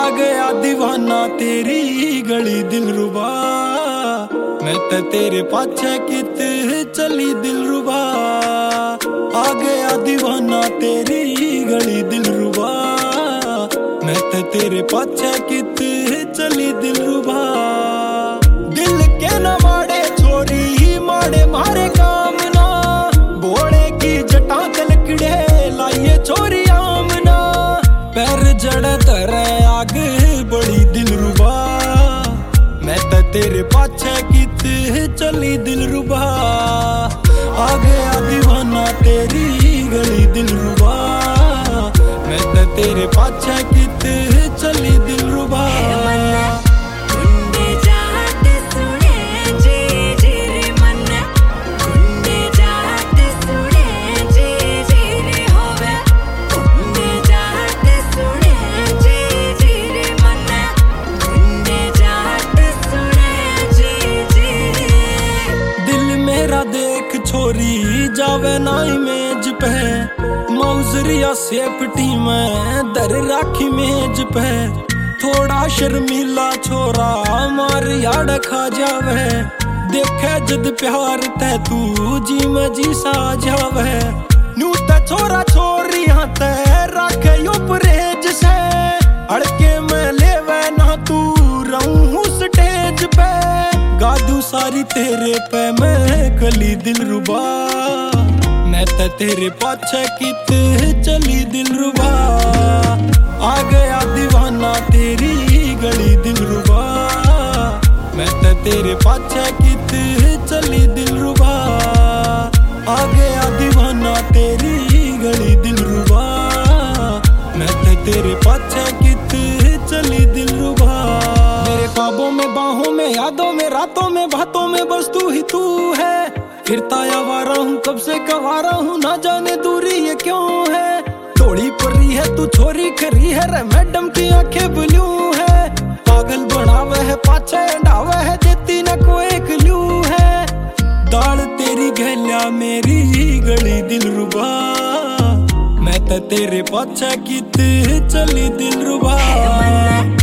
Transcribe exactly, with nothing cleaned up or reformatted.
गया दीवाना तेरी गली दिलरुबा, मैं तो तेरे पाछे कित चली दिलरुबा। आ गया दीवाना तेरी गली दिलरुबा, मैं तो तेरे पाछे कित चली दिलरुबा। दिल के न माड़े छोरी माड़े मारे काम ना, बोले की जटा कलकड़े लाइए छोरी आमना। पैर जड़ धरे आग बड़ी दिलरुबा, मैं तो तेरे पाछे कित चली दिलरुबा। आ गया दीवाना तेरी गली दिलरुबा, मैं तो तेरे पाछे कित चली दिलरुबा। देख छोरी जावे ना इमेज पे, मौजरिया सेफ्टी में दर राखी मेज पे। थोड़ा शर्मीला छोरा मार याड खा जावे, देखे जद प्यार ते तू जी में जी सा जावे। न्यू ते छोरा छोरी ते राखे यो परहेज से, अड़के में लेवे ना तू रहूं स्टेज पे। गादू सारी तेरे पे मैं कली दिलरुबा, मैं तो तेरे पाछे कित चली दिलरुबा। आ गया दीवाना तेरी गली दिलरुबा, मैं तो तेरे पाछे कित चली दिलरुबा। आ गया दीवाना तेरी गली दिलरुबा, मैं तो तेरे पाछे कित चली दिलरुबा। मेरे ख्वाबों में बाहों में यादों में रातों में बातों में बस तू ही तू है। फिरता आवारा हूँ कब से कवारा हूँ, ना जाने दूरी ये क्यों है। थोड़ी परी है तू छोरी खरी है रे, मैडम की आंखें ब्लू है। पागल बनावे है पाछे डावे है, देती ना कोई क्लू है। दाल तेरी गलिया मेरी गली दिलरुबा, मैं तो तेरे पाछे कित चली दिलरुबा।